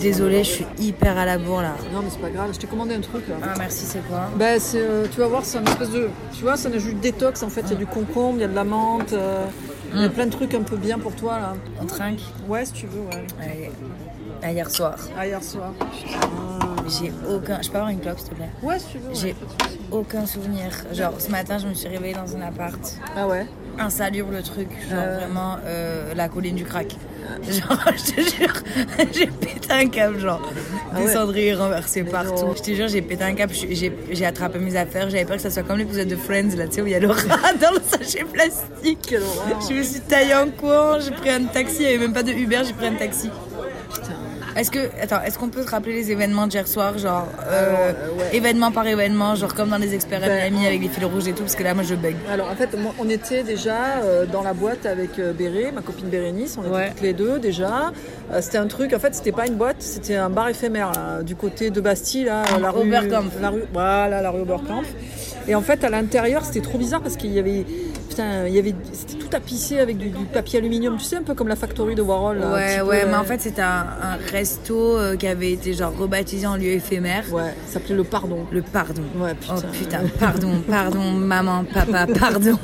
Désolée, je suis hyper à la bourre là. Non, mais c'est pas grave, je t'ai commandé un truc là. Ah merci, c'est quoi? Bah, tu vas voir, c'est une espèce de. Tu vois, c'est un jus de détox en fait. Il y a du concombre, il y a de la menthe, il y a plein de trucs un peu bien pour toi là. On trinque? Ouais, si tu veux, ouais. Allez. À hier soir. Ah, hier soir. J'ai aucun. Je peux avoir une clope s'il te plaît? Ouais, si tu veux. J'ai aucun souvenir. Genre ce matin, je me suis réveillée dans un appart. Ah ouais? Insalubre le truc. Genre vraiment la colline du crack. Genre, je te jure, j'ai pété un câble, genre. Des cendriers renversés partout. Non. Je te jure, j'ai pété un câble. J'ai attrapé mes affaires. J'avais peur que ça soit comme l'épisode de Friends, là, tu sais, où il y a le rat dans le sachet plastique. Quelle horreur. Je me suis taillée en courant. J'ai pris un taxi. Il n'y avait même pas de Uber. J'ai pris un taxi. Est-ce qu'on peut se rappeler les événements d'hier soir, genre événement par événement, genre comme dans les experts Miami avec les fils rouges et tout, parce que là moi je bug. Alors en fait, on était déjà dans la boîte avec Béré, ma copine Bérénice, on était toutes les deux déjà. C'était un truc, en fait c'était pas une boîte, c'était un bar éphémère là, du côté de Bastille, là, la rue Oberkampf. La rue Oberkampf. Et en fait à l'intérieur c'était trop bizarre parce qu'il y avait. C'était tout tapissé avec du papier aluminium, tu sais, un peu comme la Factory de Warhol. Là, mais en fait c'était un resto qui avait été genre rebaptisé en lieu éphémère. Ouais, ça s'appelait le Pardon. Le Pardon. Ouais, putain. Oh putain, pardon, maman, papa, pardon.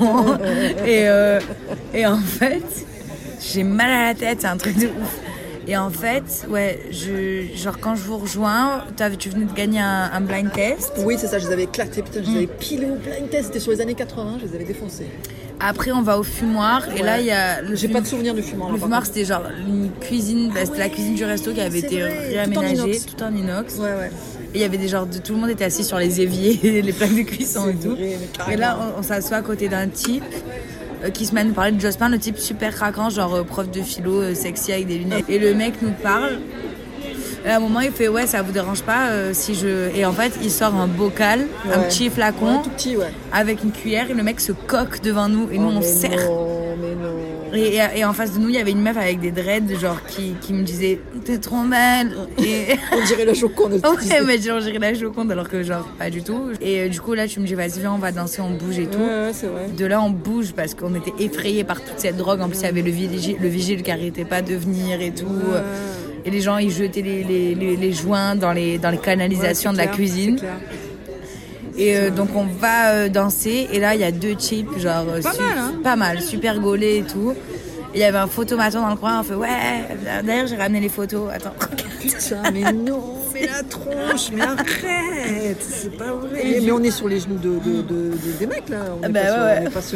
Et en fait, j'ai mal à la tête, c'est un truc de ouf. Et en fait, genre quand je vous rejoins, tu venais de gagner un blind test. Oui, c'est ça, je les avais éclatés, putain, je les avais pilés au blind test, c'était sur les années 80, je les avais défoncés. Après, on va au fumoir et là, il y a... J'ai pas de souvenir du fumoir. Le fumoir, c'était genre une cuisine, c'était la cuisine du resto qui avait été réaménagée, tout en inox. Ouais. Et il y avait des genres tout le monde était assis sur les éviers, les plaques de cuisson et tout. Et là, on s'assoit à côté d'un type qui se met à nous parler de Jospin, le type super craquant, genre prof de philo, sexy avec des lunettes. Et le mec nous parle. Et à un moment, il fait ça vous dérange pas si je. Et en fait, il sort un bocal, un petit flacon, tout petit, avec une cuillère, et le mec se coque devant nous, et nous on sert. Mais non. Et en face de nous, il y avait une meuf avec des dreads, genre qui me disait t'es trop belle. Et... on dirait la Joconde. Ouais, mais genre, on dirait la Joconde, alors que genre pas du tout. Et du coup, là, tu me dis vas-y, viens, on va danser, on bouge et tout. Ouais, c'est vrai. De là, on bouge parce qu'on était effrayés par toute cette drogue. En plus, il y avait le vigile qui arrêtait pas de venir et tout. Et les gens, ils jetaient les joints dans les canalisations de la cuisine. Et donc on va danser et là il y a deux types genre pas mal, super gaulés et tout. Et il y avait un photomaton dans le coin, on fait d'ailleurs j'ai ramené les photos, attends. Putain, mais non, mais la tronche, mais arrête, c'est pas vrai. Mais on est sur les genoux des mecs là, on n'est pas sur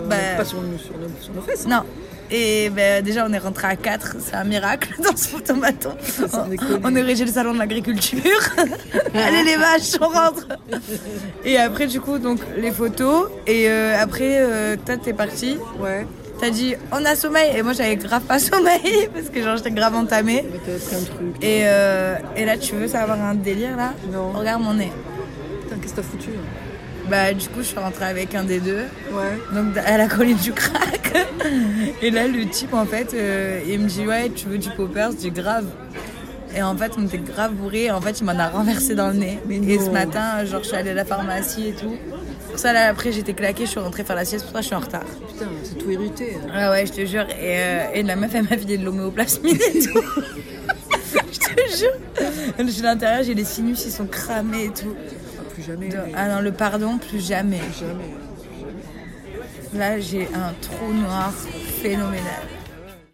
nos fesses. Non. Et déjà on est rentré à 4, c'est un miracle dans ce photomaton. On est régé le salon de l'agriculture. Allez les vaches, on rentre. Et après du coup donc les photos et après toi t'es parti. Ouais. T'as dit on a sommeil et moi j'avais grave pas sommeil parce que genre j'étais grave entamée. Et là tu veux savoir un délire là? Non. Regarde mon nez. Putain, qu'est-ce que t'as foutu? Du coup je suis rentrée avec un des deux. Ouais. Donc à la colline du crack. Et là le type en fait il me dit tu veux du popper? Je dis grave. Et en fait on était grave bourrés et en fait il m'en a renversé dans le nez. Et ce matin genre je suis allée à la pharmacie et tout. Pour ça là après j'étais claquée, je suis rentrée faire la sieste, pour ça je suis en retard. Putain, c'est tout irrité. Ouais je te jure. Et la meuf elle m'a filé de l'homéoplasmine et tout. Je te jure. Je suis à l'intérieur, j'ai les sinus, ils sont cramés et tout. Plus jamais. Ah non, le pardon, plus jamais. Là j'ai un trou noir phénoménal.